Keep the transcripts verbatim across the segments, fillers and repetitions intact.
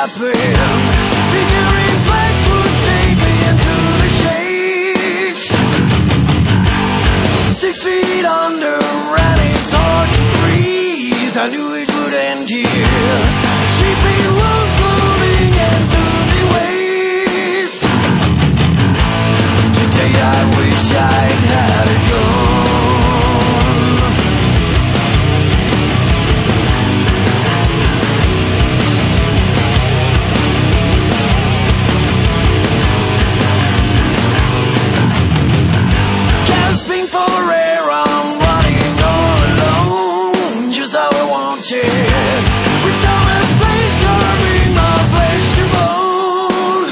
happen. Figuring black would take me into the shades. Six feet under and it's hard to breathe. I knew it would end here. Shaping walls floating into the waste. Today I wish I'd had it gone. Gasping for air, I'm running all alone, just how I wanted. With Thomas Place carving my flesh to bone.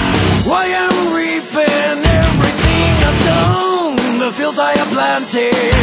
Why I'm reaping everything I've done, the fields I have planted.